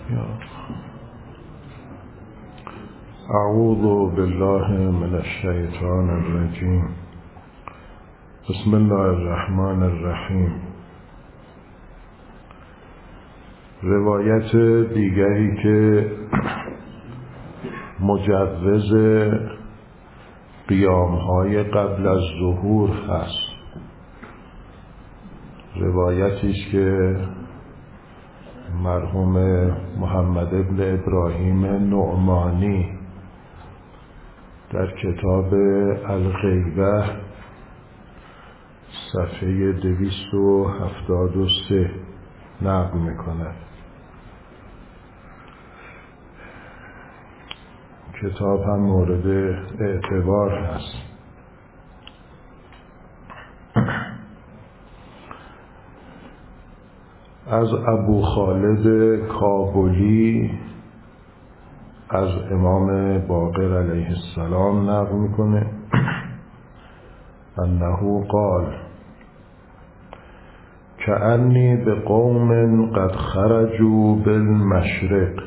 اعوذ بالله من الشیطان الرجیم. بسم الله الرحمن الرحیم. روایت دیگری که مجوز قیام‌های قبل از ظهور هست، روایتی است که مرحوم محمد ابن ابراهیم نعمانی در کتاب الغیبه صفحه 273 نقل میکند. کتاب هم مورد اعتبار هست. از ابو خالد کابلی از امام باقر علیه السلام نقل میکنه انه قال کأنی بقوم قد خرجوا بالمشرق.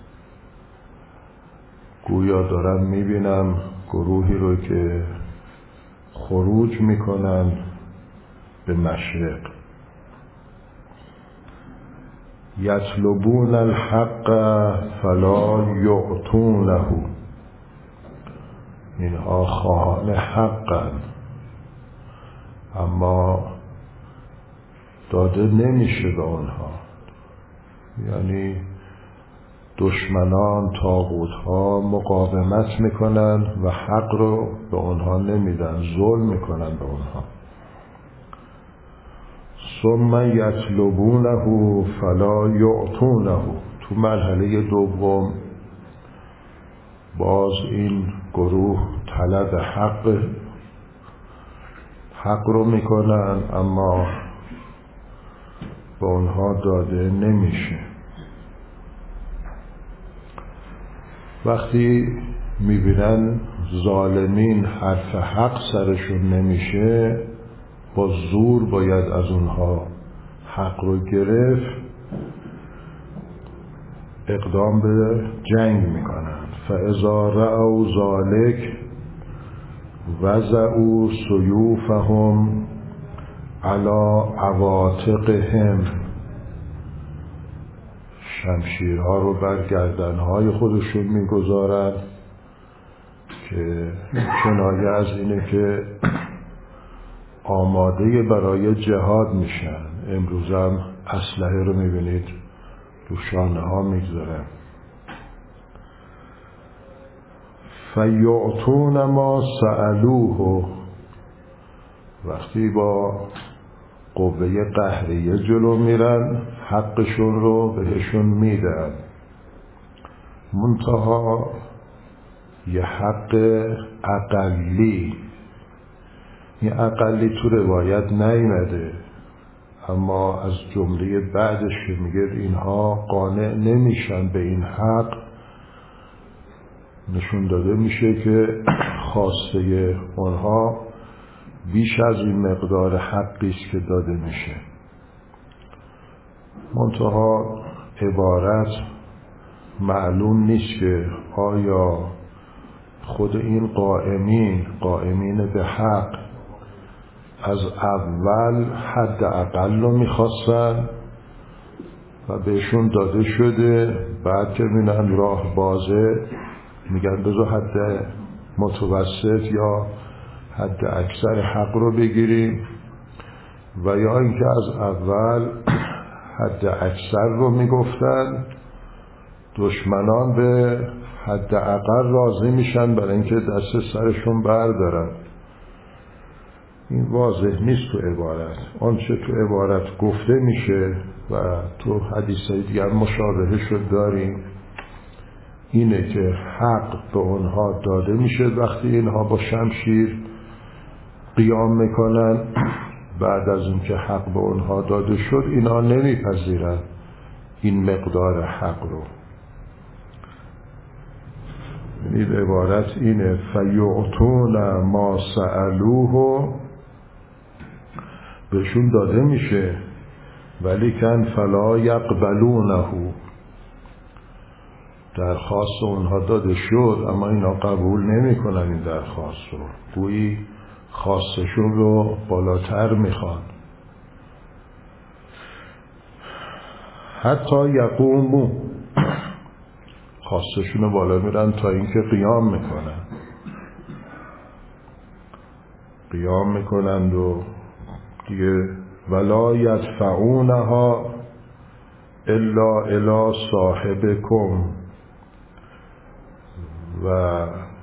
گویا دارم میبینم گروهی رو که خروج میکنن به مشرق. یطلبون الحق فلا یعطونه. اینها خواهان حقن اما داده نمیشه به آنها. یعنی دشمنان طاغوت‌ها مقاومت میکنن و حق رو به آنها نمیدن، ظلم میکنن به آنها. ثم یطلبونه فلا یعطونه. تو مرحله دوم باز این گروه طلب حق رو میکنن اما به اونها داده نمیشه. وقتی میبینن ظالمین حرف حق سرشون نمیشه، با زور باید از اونها حق رو گرفت، اقدام به جنگ میکنن. فاذا رأوا ذلک وضعوا سیوفهم علی عواتقهم. شمشیرها رو بر گردنهای خودشون میگذارن که کنایه از اینه که آماده برای جهاد میشن. امروز هم اسلحه رو میبینید رو شانه ها میگذارن. فیعطون ما سألوه. وقتی با قوه قهریه جلو میرن حقشون رو بهشون میدن، منتها یه حق اقلی. این اقلی تو روایت نیامده اما از جمله بعدش که میگه اینها قانع نمیشن به این حق، نشون داده میشه که خواسته اونها بیش از این مقدار حقی است که داده میشه. منتها عبارت معلوم نیست که آیا خود این قائمین به حق از اول حد اقل رو میخواستن و بهشون داده شده، بعد که بینن راه بازه میگن بذار حد متوسط یا حد اکثر حق رو بگیریم، و یا اینکه از اول حد اکثر رو میگفتن، دشمنان به حد اقل راضی میشن برای اینکه دست سرشون بردارن. این واضح نیست تو عبارت. آنچه تو عبارت گفته میشه و تو حدیثای دیگر مشابهه شد داریم اینه که حق به اونها داده میشه وقتی اینها با شمشیر قیام میکنن. بعد از اینکه حق به اونها داده شد اینا نمیپذیرن این مقدار حق رو. این عبارت اینه فیعطون ما سألوه، بهشون داده میشه ولی کن فلا یقبلونه، درخواست اونها داده شد، اما اینا قبول نمی کنن این درخواست رو، گویی خواستشون رو بالاتر میخوان. حتی یقومو، خواستشون رو بالا میرن تا اینکه قیام میکنن، قیام میکنند و دیگه ولا یدفعونها الا الی صاحبکم، و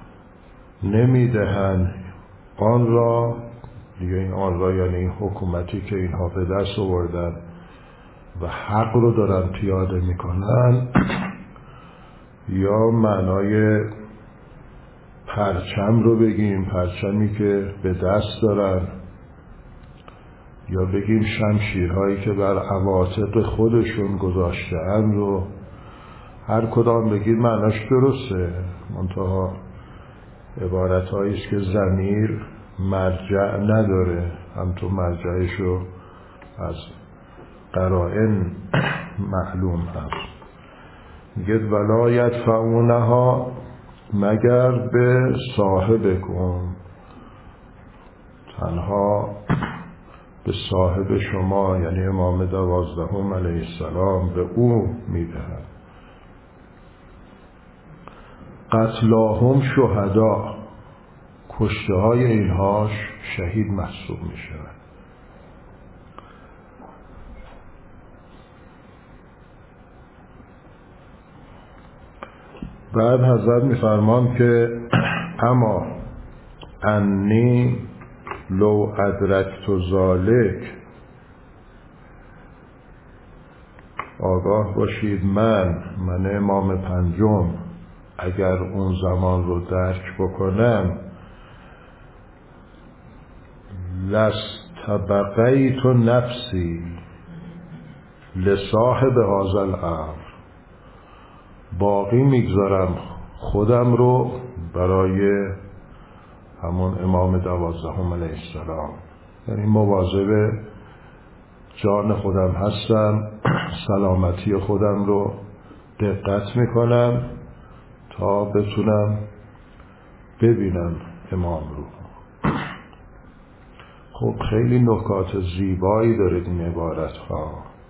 نمیدهن آن را، دیگه این آن را یعنی این حکومتی که اینها به دست آوردن و حق رو دارن پیاده میکنن، یا معنای پرچم رو بگیم، پرچمی که به دست دارن، یا بگیم شمشیرهایی که بر عواتق خودشون گذاشته‌اند رو، هر کدام بگید معناش درسته، منتها عبارت‌هایی است که ضمیر مرجع نداره، هم تو مرجعش رو از قرائن معلوم هست. میگه ولا یدفعونها مگر به صاحبکم، تنها به صاحب شما یعنی امام 12 علیه السلام به او میدهد. قتلاهم شهدا، کشته های اینها شهید محسوب می شود. بعد حضرت می فرمان که اما انی لو ادرکت ذالک، آگاه باشید من امام پنجم اگر اون زمان رو درک بکنم، لستبقیت نفسی لصاحب هذا الامر، باقی میگذارم خودم رو برای همون امام 12 علیه السلام، یعنی مواظب جان خودم هستم، سلامتی خودم رو دقت میکنم تا بتونم ببینم امام رو. خب خیلی نکات زیبایی داره این عبارت ها.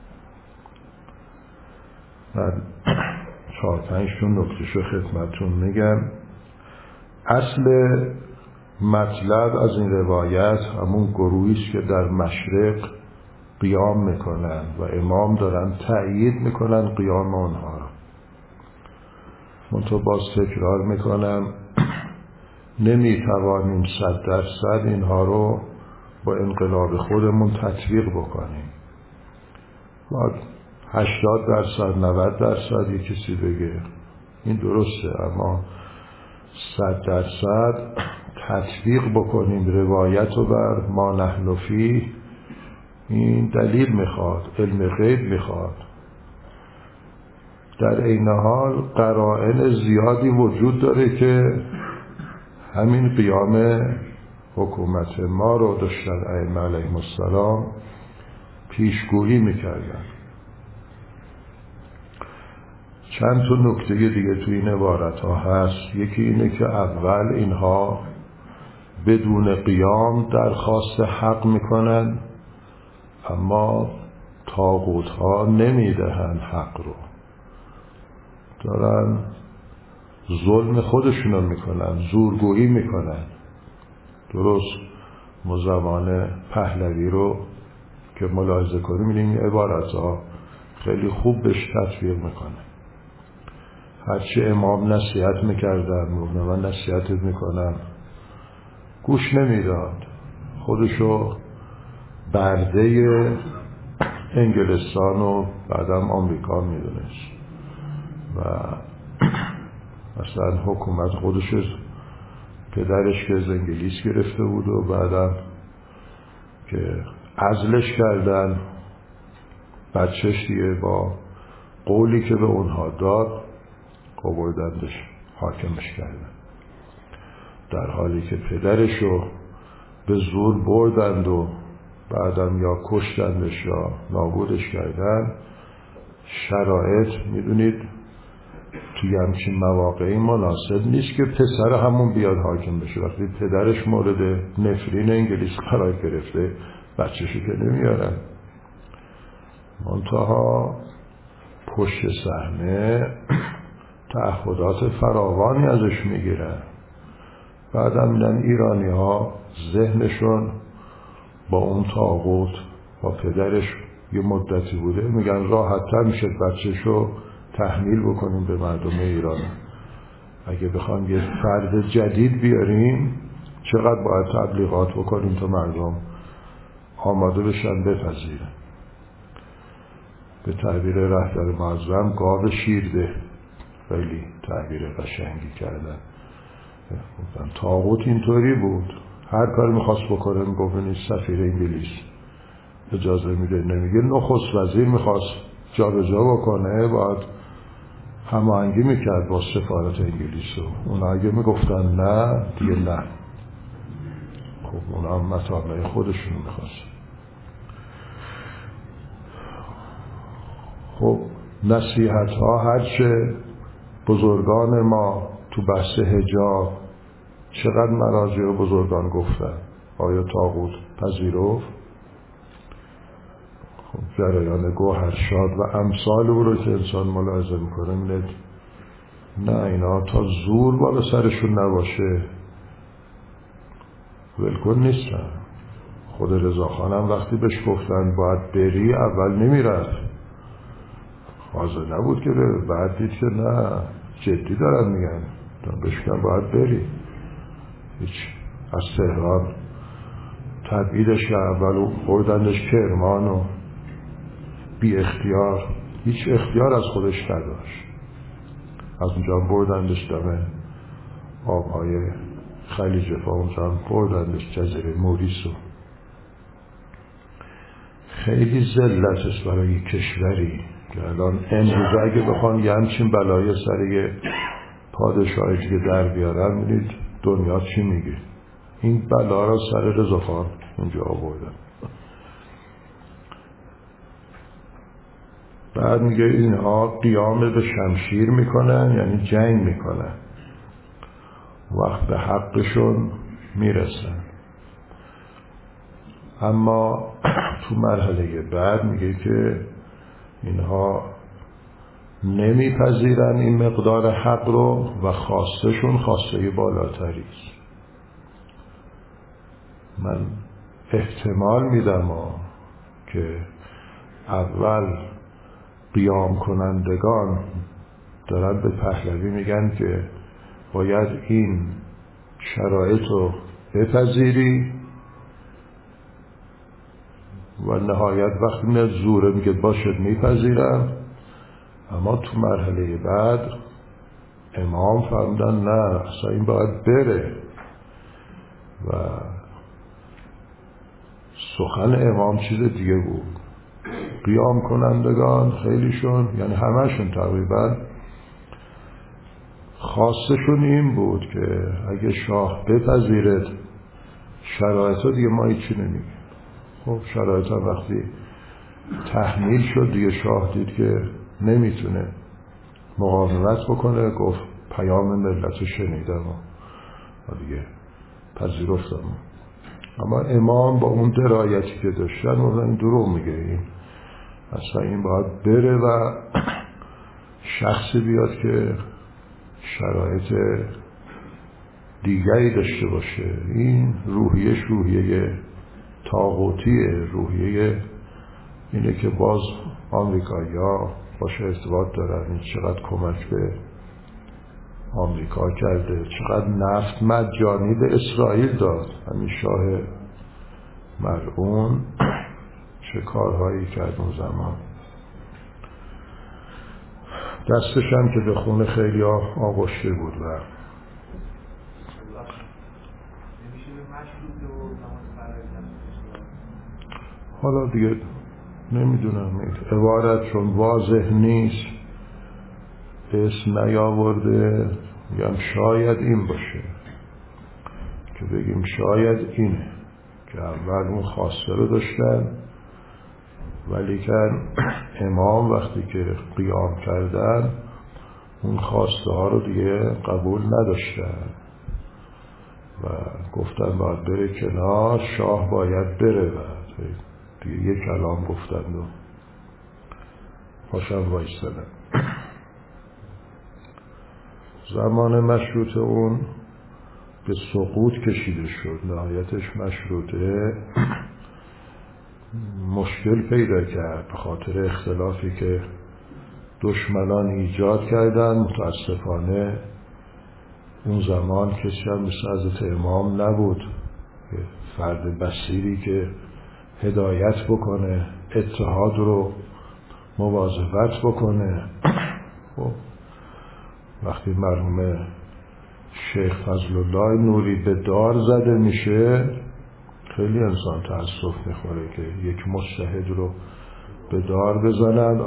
من 4-5 نکتهشو خدمتون میگم. اصل مطلب از این روایت همون گروهیست که در مشرق قیام میکنن و امام دارن تأیید میکنن قیام اونها رو. منطقه باز تکرار میکنم، نمیتوانیم 100% اینها رو با انقلاب خودمون تطبیق بکنیم. باید 80%، 90% یک کسی بگه این درسته، اما 100% تطبیق بکنیم روایت رو بر ما نحن فیه، این دلیل میخواد، علم غیب میخواد. در این حال قرائن زیادی وجود داره که همین قیام حکومت ما رو داشتن ائمه علیهم السلام پیشگویی میکردن. چند تا نکته دیگه تو این عبارت ها هست. یکی اینه که اول اینها بدون قیام درخواست حق میکنن، اما طاغوت ها نمیدهن حق رو، دارن ظلم خودشونو میکنن، زورگویی میکنن. درست ما زمان پهلوی رو که ملاحظه کنیم می‌بینیم این عبارت ها خیلی خوب بهش تطبیق میکنه. هرچی امام نصیحت میکردن، من نصیحت میکنم، گوش نمیداد، خودشو برده انگلستان و بعدم آمریکا میدونست و مثلا حکومت خودش پدرش که از انگلیس گرفته بود و بعدم که عزلش کردن، بچهش دیگه با قولی که به اونها داد آوردندش حاکمش کردن، در حالی که پدرشو به زور بردند و بعدم یا کشتندش یا نابودش کردن. شرایط میدونید توی همچین مواقعی مناسب نیست که پسر همون بیاد حاکم بشه. وقتی پدرش مورد نفرین انگلیس قرار گرفته بچه‌شو که نمیارن. منتها پشت صحنه تعهدات فراوانی ازش میگیرن. بعدم میدن ایرانی ها ذهنشون با اون طاغوت با پدرش یه مدتی بوده، میگن راحت تر میشه بچه‌شو تحمیل بکنیم به مردم ایران. اگه بخوام یه فرد جدید بیاریم چقدر باید تبلیغات بکنیم تا مردم آماده بشن بپذیرن. به تعبیر رهبر معظم گاو شیرده، خیلی تعبیر قشنگی کردن. طاغوت اینطوری بود، هر کار میخواست بکنه میگفت سفیر انگلیس اجازه میده نمیگه. نخست وزیر میخواست جابجا بکنه باید هماهنگی میکرد با سفارت انگلیس و اونا اگه میگفتن نه دیگه نه. خب اونا هم مطامع خودشون میخواست. خب نصیحت ها هرچه بزرگان ما تو بحث حجاب چقدر مراجع بزرگان گفتن، آیا طاغوت پذیرفت؟ خب جریان گوهرشاد و امثال او رو که انسان ملاحظه میکنه می‌بینه نه اینا تا زور بالا سرشون نباشه ولکن نیستن. خود رضاخان هم وقتی بهش گفتن باید بری اول نمیرفت، حاضر نبود که بره. بعد دید که نه جدی دارن میگن بهش کن باید بری. هیچ از تهران تبعیدش که اول بردندش کرمان و بی اختیار، هیچ اختیار از خودش نداشت، از اونجا بردندش دم آبهای خلیج فارس، اونجا بردندش جزیره موریس. خیلی ذلت است برای کشوری که الان امروز اگه بخوان یه همچین بلای سر پادشاهی که در بیارن میدید دنیا چی میگه. این بلا را سر رضاخان اونجا آوردن. بعد میگه اینها قیام به شمشیر میکنن، یعنی جنگ میکنن، وقت به حقشون میرسن. اما تو مرحله بعد میگه که اینها نمیپذیرن این مقدار حق رو و خواستشون خواسته بالاتری است. من احتمال میدم که اول قیام کنندگان دارن به پهلوی میگن که باید این شرایط رو بپذیری و نهایت وقتی میاد زوره میگه باشه میپذیرم. اما تو مرحله بعد امام فهمیدن نه اصلا این باید بره و سخن امام چیز دیگه بود. قیام کنندگان خیلیشون، یعنی همهشون تقریبا، خواستشون این بود که اگه شاه بپذیرد شرایط دیگه ما هیچی نمیگیم. خب شرایط وقتی تحمیل شد دیگه شاه دید که نمیتونه مقاومت بکنه، گفت پیام ملت رو شنیدم و دیگه پذیرفتم. اما امام با اون درایتی که داشتن این دروغ میگه، این اصلا این باید بره و شخصی بیاد که شرایط دیگری داشته باشه. این روحیه طاغوتیه، روحیه اینه که باز آمریکایی‌ها باشه ارتباط دارن. این چقدر کمک به آمریکا کرده، چقدر نفت مجانی به اسرائیل داد. همین شاه ملعون چه کارهایی کرد اون زمان. دستش هم که به خون خیلی آغشته بود. و حالا دیگه نمیدونم، عبارت چون واضح نیست اسم نیاورده، میگم شاید این باشه که بگیم شاید اینه که اول اون خواسته رو داشتن، ولی که امام وقتی که قیام کردن اون خواسته ها رو دیگه قبول نداشتن و گفتن باید بره کنار، شاه باید بره. و دیگه یک کلام گفتن و پاشن وایستدن. زمان مشروطه اون به سقوط کشیده شد. نهایتش مشروطه مشکل پیدا کرد به خاطر اختلافی که دشمنان ایجاد کردن. متاسفانه اون زمان کسی هم مثل حضرت امام نبود، فرد بصیری که هدایت بکنه، اتحاد رو مواظبت بکنه. وقتی مرحوم شیخ فضل الله نوری به دار زده میشه، خیلی انسان تأسف میخوره که یک مجتهد رو به دار بزنن.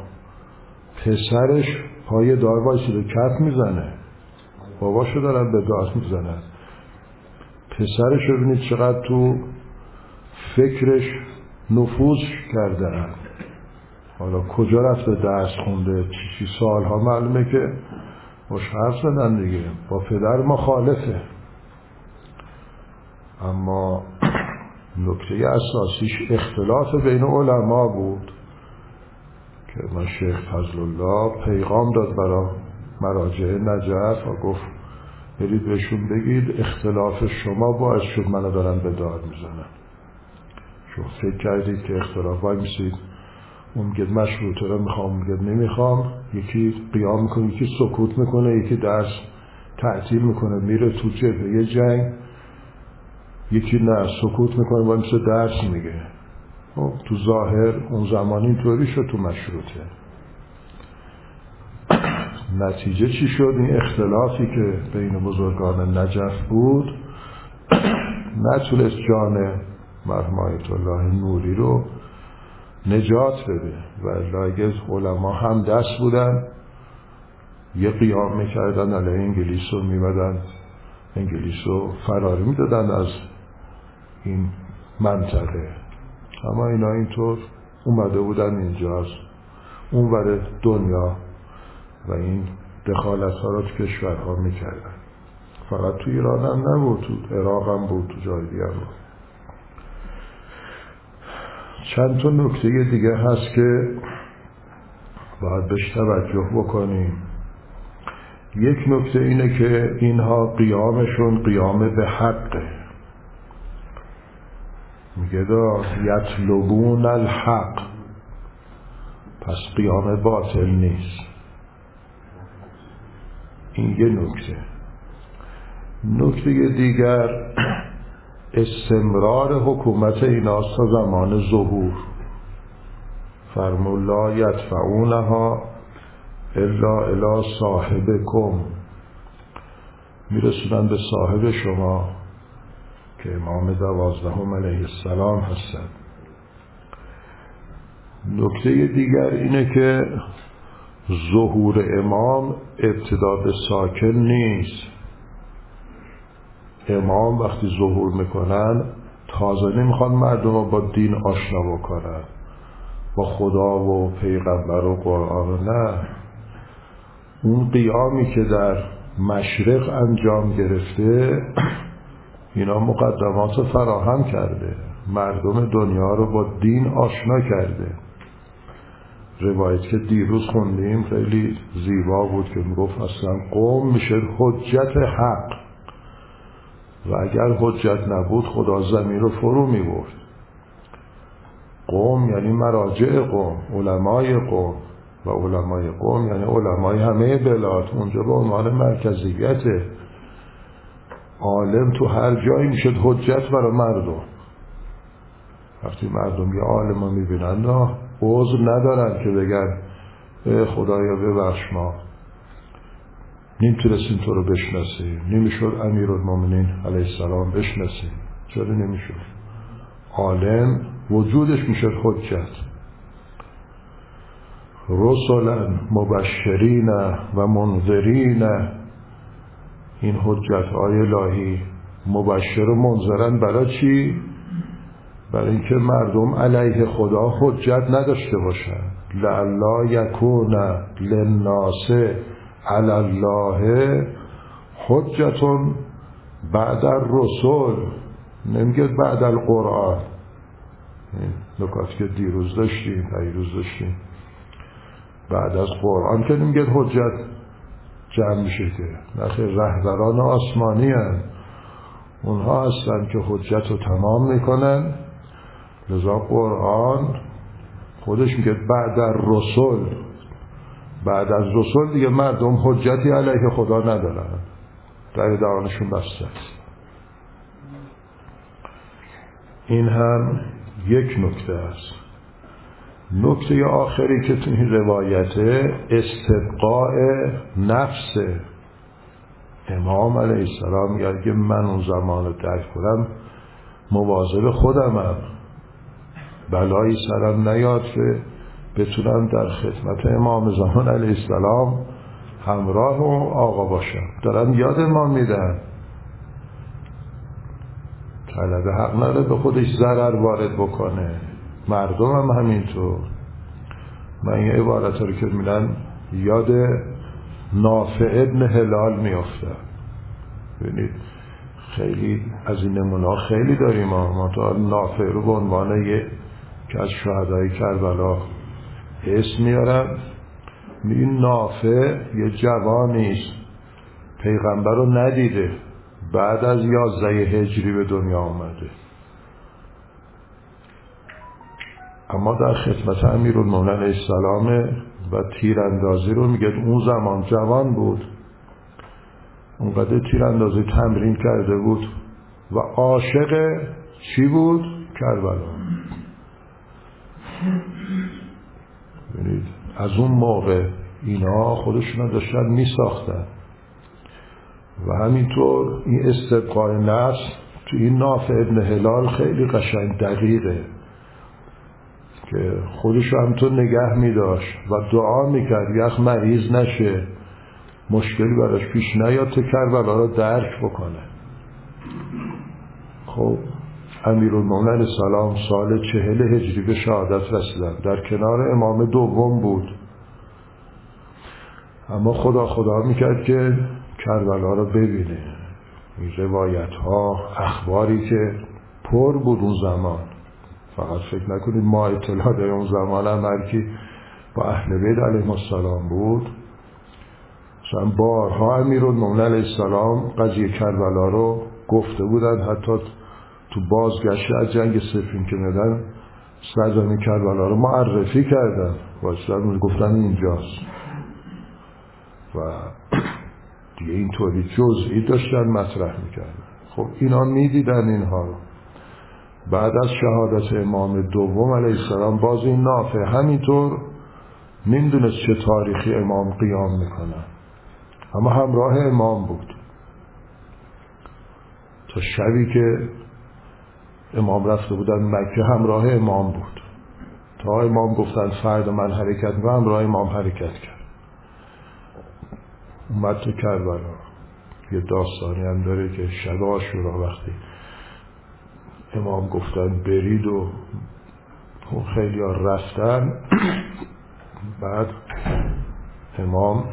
پسرش پای دار وایسیده کف میزنه، باباشو دارن به دار میزنن. پسرش رو ببینید چقدر تو فکرش نفوذ کردن. حالا کجا رفته درس خونده، چی سالها معلومه که باش حرف زدن دیگه، با پدر مخالفه. اما نکته اساسیش اختلاف بین علما بود که من شیخ فضل الله پیغام داد برای مراجع نجف و گفت برید بهشون بگید اختلاف شما باعث شد منو دارن به دار میزنن. شما فکر کردید که اختلاف وای میسید، اون میگه مشروطه رو میخوام، میگه نمیخوام، یکی قیام میکنه، یکی سکوت میکنه، یکی درس تعطیل میکنه میره تو جبهه جنگ، یکی نه سکوت میکنه و مثل درس میگه. تو ظاهر اون زمان اینطوری شد تو مشروطه. نتیجه چی شد؟ این اختلافی که بین بزرگان نجف بود نتونست جان مرحوم آیت الله نوری رو نجات بده. و اگه علما هم دست بودن یه قیام میکردن علیه انگلیس رو میمدن انگلیس رو فراری میدادن از این منطقه. اما اینا اینطور اومده بودن اینجا از اونور دنیا و این دخالت ها رو تو کشورها میکردن. فقط تو ایران هم نبود، تو عراق هم بود، تو جای دیگه هم بود. چند تا نکته دیگه هست که باید بهش توجه بکنیم. یک نکته اینه که اینها قیامشون قیام به حقه. میگه یطلبون الحق، پس قیام باطل نیست. این یه نکته. نکته دیگر استمرار حکومت ایناست تا زمان ظهور. فرمود لا یدفعونها الا الی صاحبکم، میرسونن به صاحب شما که امام 12 علیه السلام هستند. نکته دیگر اینه که ظهور امام ابتدا به ساکن نیست. امام وقتی ظهور میکنن تازه نمیخوان مردم رو با دین آشنا بکنن، با خدا و پیغمبر و قرآن. نه، اون قیامی که در مشرق انجام گرفته اینا مقدمات فراهم کرده، مردم دنیا رو با دین آشنا کرده. روایت که دیروز خوندیم خیلی زیبا بود که میگفت اصلا قوم میشه حجت حق و اگر حجت نبود خدا زمین رو فرو میبرد. قوم یعنی مراجع قوم، علمای قوم، و علمای قوم یعنی علمای همه بلاد. اونجا به عنوان مرکزیت عالم تو هر جایی میشد حجت برای مردم. وقتی مردم یه عالم رو میبینن نه عذر ندارن که بگن خدایا ببخش ما نمیتونستیم تو رو بشناسیم، نمیشد امیرالمومنین علیه السلام بشناسیم. چرا نمیشد؟ عالم وجودش میشد حجت. رسولا مبشرین و منذرین، این حجت های الهی مبشر و منذرن برای چی؟ برای اینکه مردم علیه خدا حجت نداشته باشن. لعلا یکون للناس علی الله حجتون بعد الرسل، نمیگه بعد القرآن. نکاتی که دیروز داشتیم پیروز داشتیم، بعد از قرآن که نمیگه حجت جمع میشه که نخیر، رهبران آسمانی هستند، اونها هستن که حجت رو تمام میکنن. لذا قرآن خودش میگه بعد از رسول، بعد از رسول دیگه مردم حجتی علیه خدا ندارن، در دهانشون بسته است. این هم یک نکته است. نکته آخری که تو این روایته استبقاء نفس امام علیه السلام، میگه من اون زمان رو درک کنم مواظب خودمم، بلایی سرم نیاد که بتونم در خدمت امام زمان علیه السلام همراه و آقا باشم. دارم یاد امام میدن طلبه حق نداره به خودش ضرر وارد بکنه، مردم هم همینطور. من یه عبارت رو که میدن یاد نافع ابن هلال میافتم. ببینید خیلی از این نمونه خیلی داریم. ما تا نافع رو به عنوان که از شهدای کربلا اسم میارم. این نافع یه جوانیست، پیغمبر رو ندیده، بعد از 11 هجری به دنیا آمده، اما در خدمت امیرالمومنین علیه السلام و تیراندازی رو میگه اون زمان جوان بود، اونقدر تیراندازی تمرین کرده بود و عاشق چی بود؟ کربلا. ببینید از اون موقع اینا خودشون داشتن میساختن و همینطور این استبقاء نفس تو این نافع ابن هلال خیلی قشنگ دقیقه که خودشو همینطور نگه میداشت و دعا میکرد یخ مریض نشه، مشکلی براش پیش نیاد تا کربلا رو درک بکنه. خب امیرالمومنین علیه السلام سال 40 هجری به شهادت رسیدن، در کنار امام دوم بود، اما خدا میکرد که کربلا رو ببینه. این روایت ها اخباری که پر بود اون زمان، فقط فکر نکنید ما اطلاع داریم، اون زمان هم هرکی با اهل بیت علیهم السلام بود. مثلا بارها امیرالمومنین علیه السلام قضیه کربلا رو گفته بودن، حتی تو بازگشت از جنگ صفین که میدن سرزمین کربلا رو معرفی کردن، واسه گفتن اینجاست و دیگه اینطوری جزئی داشتن مطرح میکردن. خب اینا میدیدن اینها رو. بعد از شهادت امام دوم علیه السلام باز این نافع همینطور نمیدونست چه تاریخی امام قیام میکنن، اما همراه امام بود تا شبی که امام رفته بودن مکه همراه امام بود، تا امام گفتن فردا من حرکت میکنم، همراه امام حرکت کرد، اومد تو کربلا. یه داستانی هم داره که شب عاشورا وقتی امام گفتن برید و خیلی ها رفتن، بعد امام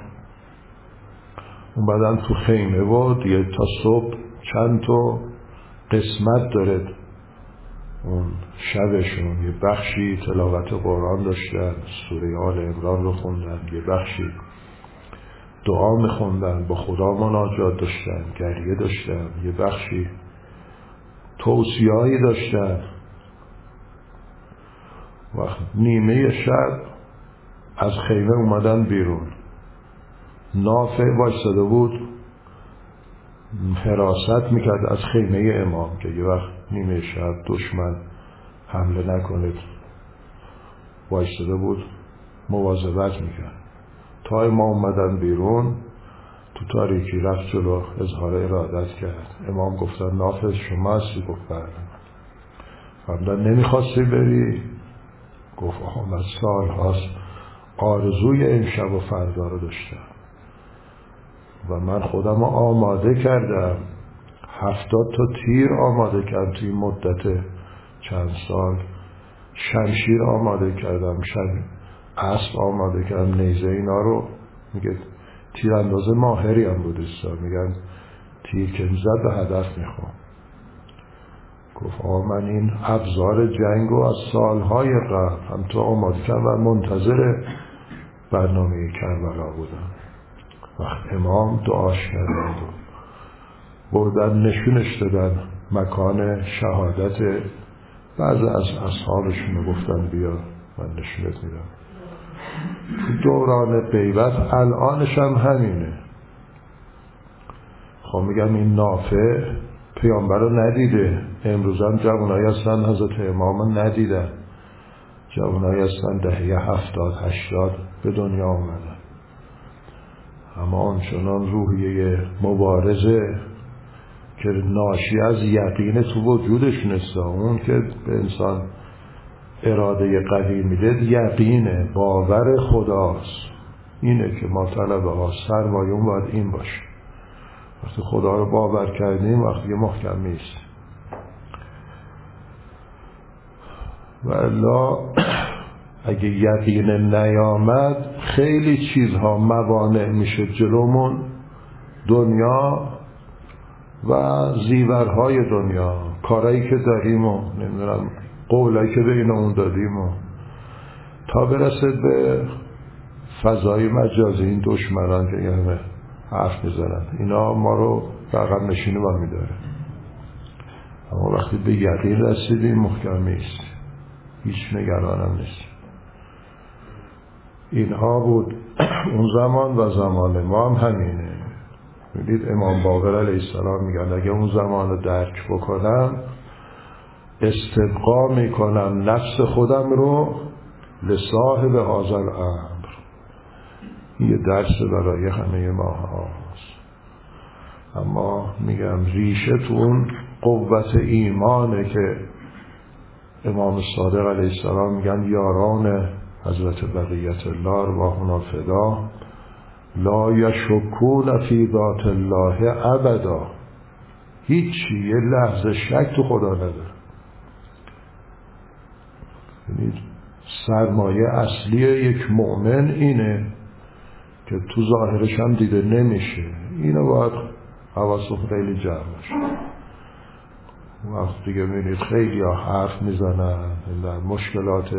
اومدن تو خیمه و دیگه تا صبح چند تا قسمت داره اون شبشون. یه بخشی تلاوت قرآن داشتن، سوره آل عمران رو خوندن، یه بخشی دعا میخوندن، با خدا مناجات داشتن، گریه داشتن، یه بخشی توصیه‌ای داشتن. و نیمه شب از خیمه اومدن بیرون، نافع وایساده بود حراست میکرد از خیمه امام که یه وقت نیمه شب دشمن حمله نکنه، وایساده بود مواظبت میکرد تا امام اومدن بیرون. تو تاریکی رفت جلو اظهار ارادت کرد. امام گفتن نافع شما هستی؟ گفت بله. فرمودن نمیخواستی بری؟ گفت آها من سال هاست آرزوی امشب و فردا رو داشتم و من خودم آماده کردم، 70 تا تیر آماده کردم توی مدت چند سال، شمشیر آماده کردم، اسب آماده کردم، نیزه اینا رو. میگه تیرانداز ماهری هم بود. میگن تیر که میزد به هدف میخوام. گفت من این ابزار جنگ رو از سالهای قبل هم تو آماده کردم و منتظر برنامه کربلا بودم. وقت امام دعاش کردند و بردن نشونش دادن مکان شهادت. بعضی از اصحابشون رو گفتن بیا من نشونت میدم. تو دوران غیبت الانش هم همینه. خب میگم این نافع پیامبر رو ندیده. امروز هم جوانایی هستن حضرت امام ندیدن. جوانایی هستن دهه 70-80 به دنیا آمدن، اما آنچنان روحیه مبارزه که ناشی از یقین تو وجودش نیست. اون که به انسان اراده قوی میده یقینه، باور خداست. اینه که ما طلبه ها سرمایه‌مون باید این باشه. وقتی خدا رو باور کردیم وقتی محکم نیست. و الا اگه یقین نیامد خیلی چیزها موانع میشه جلومون. دنیا و زیورهای دنیا، کارهایی که داریم و نمیدونم قولایی که بین اون دادیم و تا برسد به فضای مجازی. این دشمنان که همه حرف میزنن اینا ما رو رقم نشینی ما میداره. اما وقتی به یقین رسیدیم محکمیست، هیچ نگرانم نیست. اینها بود اون زمان و زمان ما هم همینه. میدید امام باقر علیه السلام میگن اگه اون زمان رو درک بکنم استبقا میکنم نفس خودم رو لصاحب هذا الامر. یه درس برای همه ما هست. اما میگم ریشه تو اون قوت ایمانه که امام صادق علیه السلام میگن یاران حضرت بقیت الله ارواحنا فدا لا یشکون فی ذات الله ابدا. هیچی یه لحظه شک تو خدا نداره. یعنی سرمایه اصلی یک مؤمن اینه که تو ظاهرش هم دیده نمیشه. اینو باید حواستون خیلی جمع باشه. وقت دیگه میبینید خیلی ها حرف میزنن در مشکلات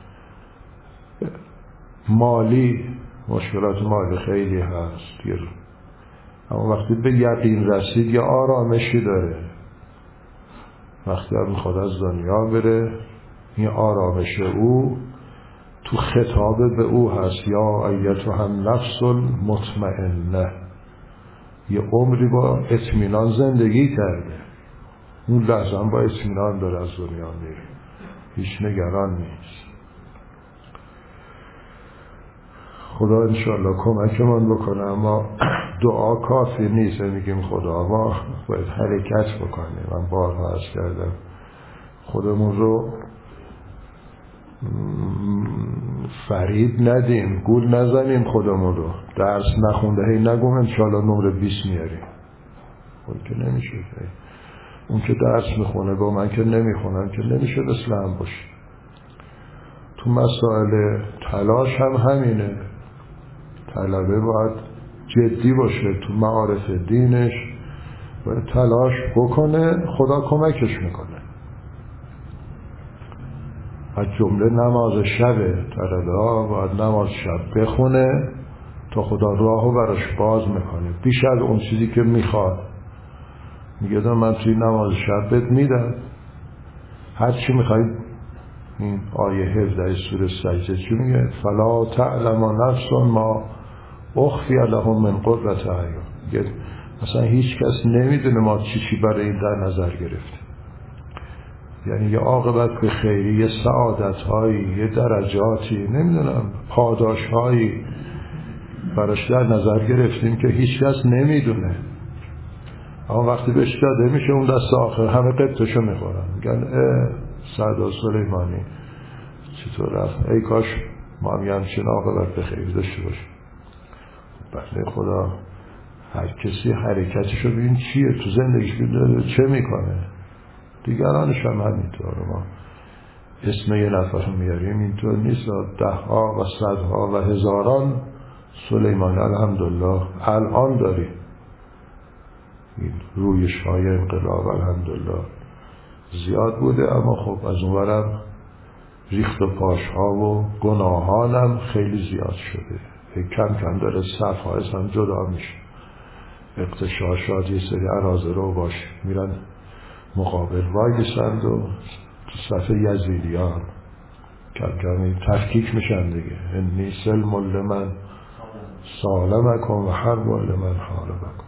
مالی، مشکلات مالی خیلی هست، اما وقتی به یقین رسید یه آرامشی داره. وقتی هم میخواد از دنیا بره این آرامش او تو خطاب به او هست یا ایتها النفس المطمئنه. یه عمری با اطمینان زندگی کرده، اون لحظه هم با اطمینان داره از دنیا میره، هیچ نگران نیست. خدا انشالله کمکمان بکنه. اما دعا کافی نیست. میگیم خدا ما باید حرکت بکنیم. من بارها عرض کردم خودمون رو فرید ندیم، گول نزنیم خودمون رو. درس نخونده هی نگم انشالله نمره 20 میاریم. اون که نمیشه. اون که درس میخونه با من که نمیخونم که نمیشه مثل هم باشه. تو مسائل تلاش هم همینه. طلبه باید جدی باشه تو معارف دینش، باید تلاش بکنه، خدا کمکش میکنه. از جمله نماز شبه. طلبه ها باید نماز شب بخونه تا خدا راهو براش باز میکنه بیش از اون چیزی که میخواد. میگه من توی نماز شب بهت میدم هر چی میخوای. این آیه 17 سوره سجده چی میگه؟ فلا تعلم نفس ما اخفی لهم من قرة اعین. میگه مثلا هیچ کس نمیدونه ما چی برای این در نظر گرفته. یعنی یه عاقبت به خیری، یه سعادت هایی، یه درجاتی، نمیدونم پاداش هایی براش در نظر گرفتیم که هیچ کس نمیدونه. اما وقتی بهش داده میشه اون دست آخر همه قبطشو میخورن. میگن سردار سلیمانی چطور رفت؟ ای کاش ما هم همچین عاقبت به خیر داشته باشیم. بله خدا هر کسی حرکتشو ببین چیه تو زندگیش داره، چه میکنه. دیگرانش هم همینطور. ما اسم یه نفر میاریم اینطور نیست. 10 ها و 100 ها و هزاران سلیمانی الحمدلله الان داریم این رویش های انقلاب الحمدلله زیاد بوده، اما خب از اونورم ریخت و پاش ها و گناهان هم خیلی زیاد شده. کم کم داره صفحه هم جدا میشه. اغتشاشات یه سری اراذل رو باش میرن مقابل وایسند و تو صف یزیدیان کم کم تفکیک میشن دیگه. انی سلم لمن سالمکم و حرب لمن حاربکم.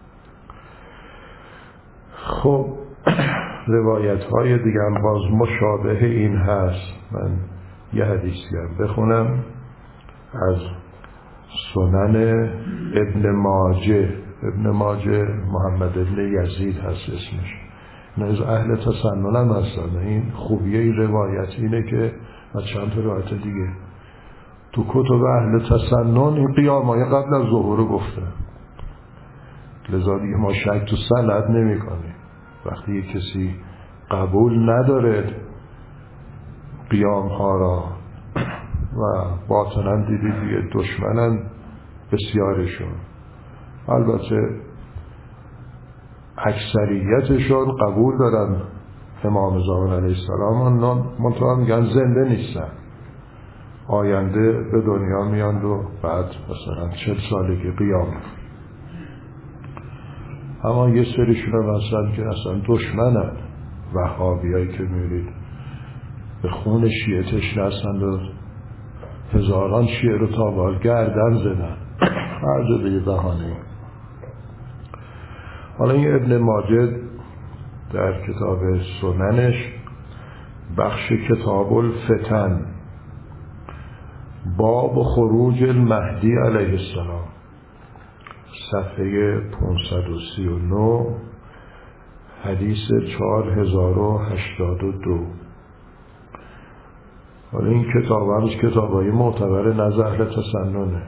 خب روایت های دیگه هم باز مشابه این هست. من یه حدیثی هم بخونم از سنن ابن ماجه. ابن ماجه محمد ابن یزید هست اسمش. این از اهل تسنن هم هستن. این خوبیه این روایت اینه که از چند تا روایت دیگه تو کتب اهل تسنن این قیامای قبل از ظهور گفته، لذا دیگه ما شک تو سند نمی کنیم. وقتی یک کسی قبول نداره قیام ها را و باطنا دیدی دیگه دشمنن بسیارشون، البته اکثریتشون قبول دارن امام زمان علیه السلام، منطقه میگن زنده نیستن، آینده به دنیا میاند و بعد مثلا 40 سالگی قیام. اما یه سریشون هم هستن که اصلا دشمنن، وهابیایی که میرید به خون شیعه تشنه هستند و هزاران شیعه رو تابال گردن زدن هر جا به یه بهانه. حالا این ابن ماجه در کتاب سننش بخش کتاب الفتن باب خروج المهدی علیه السلام صفحه 539 حدیث 4082. حالا این کتاب هم کتابای معتبر نزد اهل تسننه.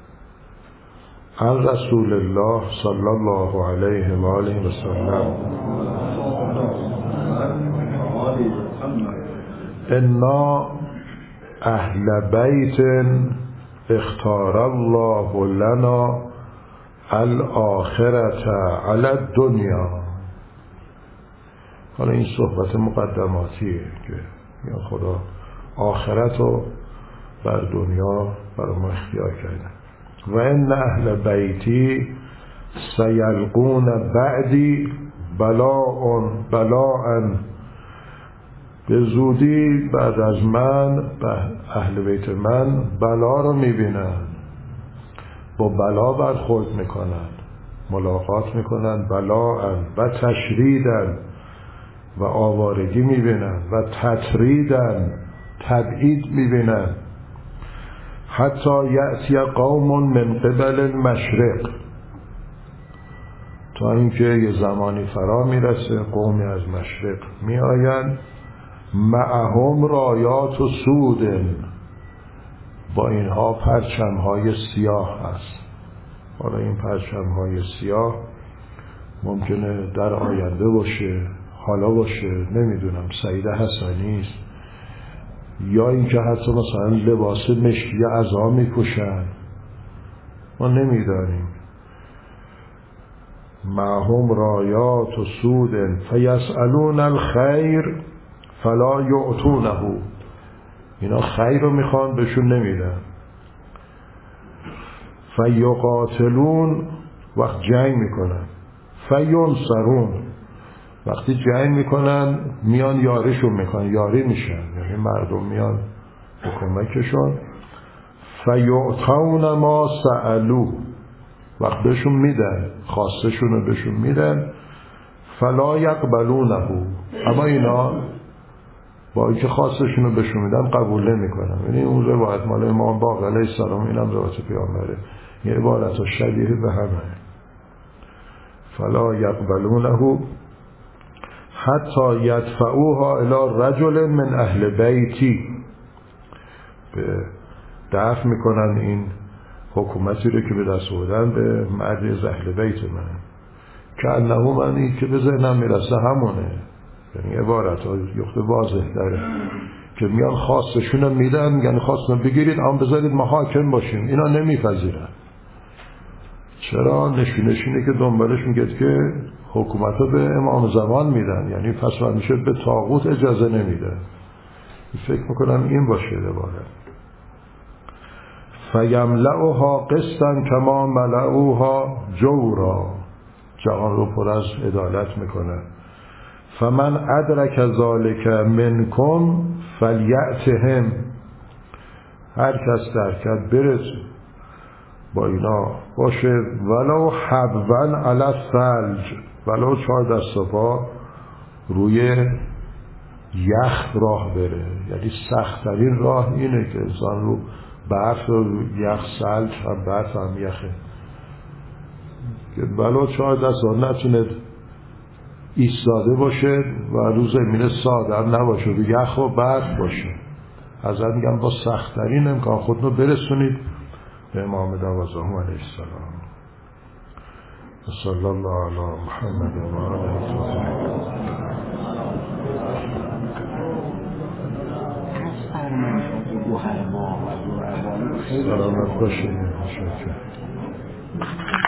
عن رسول الله صلی الله علیه و آله و سلم انا اهل بیت اختار الله لنا الاخرة علی الدنیا. حالا این صحبت مقدماتیه که یا خدا آخرت رو بر دنیا برای ما اختیار کرده. و ان اهل بیتی سیلقون بعدی بلاء، به زودی بعد از من اهل بیت من بلا رو میبینن، با بلا برخورد میکنن، ملاقات میکنن، بلاء و تشریدن و آوارگی میبینن و تطریدن تبعید میبینن. حتی یأتی قوم من قبل المشرق، تا اینکه یه زمانی فرا میرسه قومی از مشرق میآیند معهم رایات و سودن، با اینها پرچم‌های سیاه هست. حالا این پرچم‌های سیاه ممکنه در آینده باشه، حالا باشه، نمیدونم، سعید حسنی است، یا اینکه حتی مثلا لباس مشکی عزا میپوشن، ما نمیدانیم. معهم رایات و سودن فیسألون الخیر فلا یعطونه، اینا خیر رو میخوان بهشون نمیدن. فیقاتلون، وقت جنگ میکنن، فینصرون، وقتی جنگ میکنن میان یاریشون میکنن، یاری میشن، یعنی مردم میان به کمکشون. فیعطون ما سألو، وقت بهشون میدن خواستشون رو بهشون میدن. فلا یقبلونه، اما اینا با اینکه خواستشون رو بهشون میدن قبول نمیکنن. یعنی اون روایت مال امام باقر علیه السلام، اینم روایت پیامبره، یه عبارت شبیه به همه. فلا یقبلونه حتی یدفعوها الی رجل من اهل بیتی، به دفع میکنن این حکومتی رو که به دست آوردن به مردی از اهل بیت من، که انه منی که به ذهنم میرسه همونه. یعنی عبارت ها یخت واضح داره که میان خواستشون میدن، میگن خواستن بگیرید اما بذارید ما حاکم باشیم. اینا نمیپذیرن. چرا؟ نشونه که دنبالش میگه که حکومت رو به امام زمان میدن، یعنی پس همیشه به طاغوت اجازه نمیده. فکر میکنم این باشه عبارت. فیملأها قسطا کما ملأوها جورا، جهان رو پر از عدالت میکنه. فمن ادرک ذالک منکم فلیأتهم، هر کس درک کرد برسه با اینا باشه، ولو حبوا علی الثلج، ولو 4 دست و پا روی یخ راه بره. یعنی سخت‌ترین راه اینه که انسان رو برف و یخ، ثلج هم برف هم یخه، که ولو 4 دست و نتونه ایستاده باشه و رو زمین ساده هم نباشه، رو یخ و برف باشه. حضرت میگم با سخت‌ترین امکان خودتون رو برسونید به امام 12 علیه السلام. صلی الله علی محمد و آله الطاهرین. سلامت باشید.